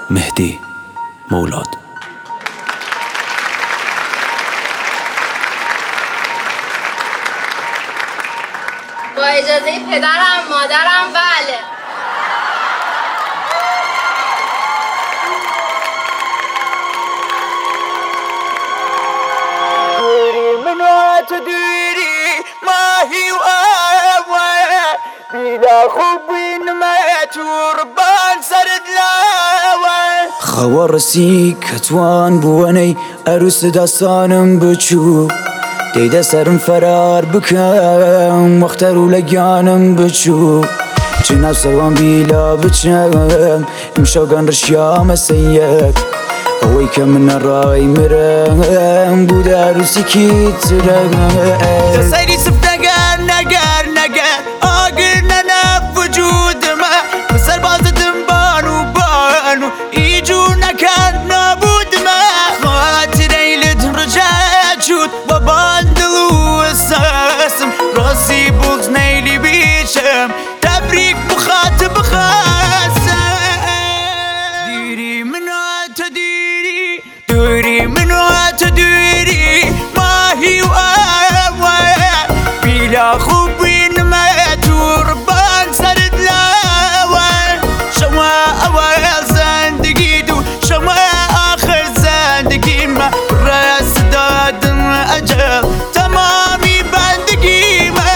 مهدی مولاد. با اجازه پدرم مادرم بله. ماهي وآوى بلا خوب ماتوربان سرد لاوى خوارسی کتوان بوانی عروس داستانم بچو دیده سرم فرار بکم وقترو لگانم بچو چناو سوان بیلا بچم امشاگان رشیام سیک اوی که من رای مرم بود عروسی کی ترم تسیری سف نگر آگر ننف وجود ما بسر بازدم بانو ایجو نکرد نابود ما خاطره لدن رجعت شد و باندلو اساسم راسي بوز نيلي بيشم تبريك مخاطب خاصة ديري منها تديري دوري منها تديري ما هي وآوى بلا خوبين ما توربان سرد لاوى شما أول زندگيدو شما آخر زندگي ما راس دادن أجل تمامي بندگي ما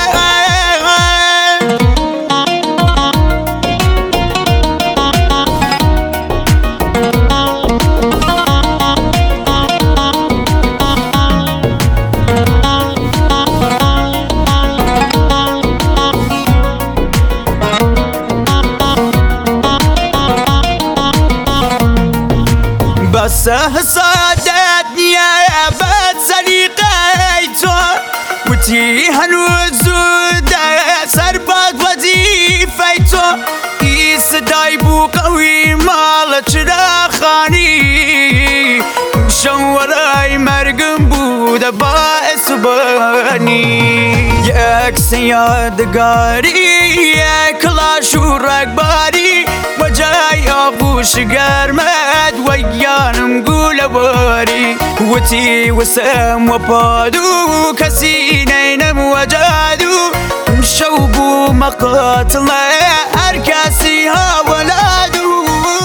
بس صادتني يا بد سليقيتو وتي هنوزود سربات وظيفيتو إيس دايبو قوي مال شراخاني شوراي مرقم بود باعث باني ياك سياد قاري يا كلاش ورقباري وجاي أبوش قرمد ويانم قول باري وتي وسام وبادو كسينين وجادو مشوبو مقاتل أركاسيها ولادو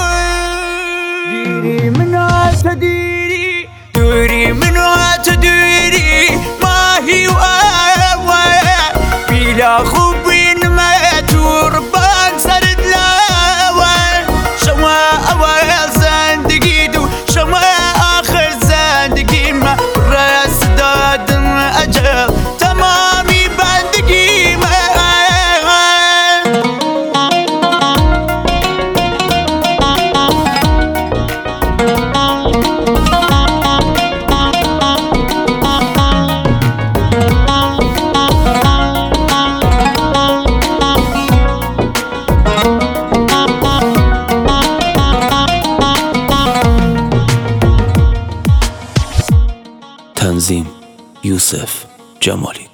ديري منها تديري دوري منها تديري ما هي وآوى بلا خوبين ما توربان سرد لاوى شما أول زندگيدو شما آخر زندگي ما راس دادن أجل تمامي بندگي ما تنظیم یوسف جمالی.